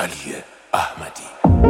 علی احمدی.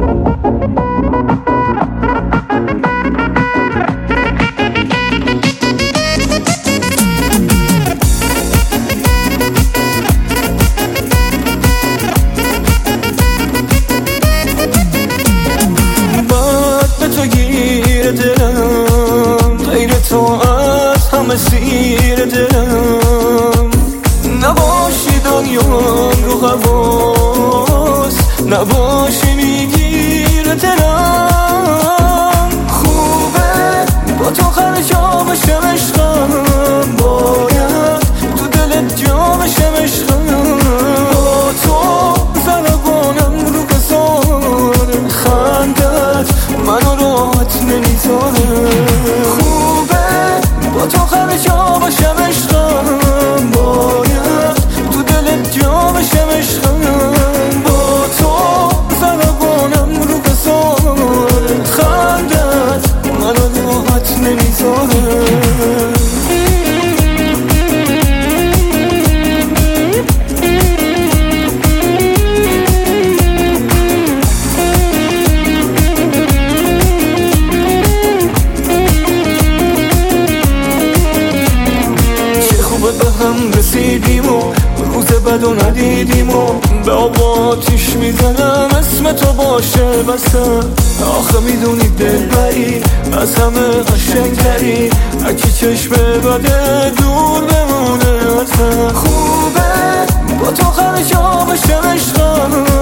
بعد به تو گیر دلم، غیر تو از همه سیر دلم. نباشی دنیام رو حواس، نباشی میگیر دلم. خوبه با تو هر جا بشم عشقم، باید تو دلت جا بشم عشقم. با تو زربانم رو بزار، خندت منو راحت نمیذاره. خوبه با تو هر جا بشم عشقم، باید تو دلت جا بشم عشقم. با تو زربانم رو بزار، خندت منو راحت نمیذاره. به هم رسیدیم و روز بدو ندیدیم و به آب آتیش میزنم اسم تو باشه بسم. آخه میدونی دلبری از همه قشنگتری، هرکی چشم بده دور بمونه ازم. خوبه با تو هر جا بشم عشقم،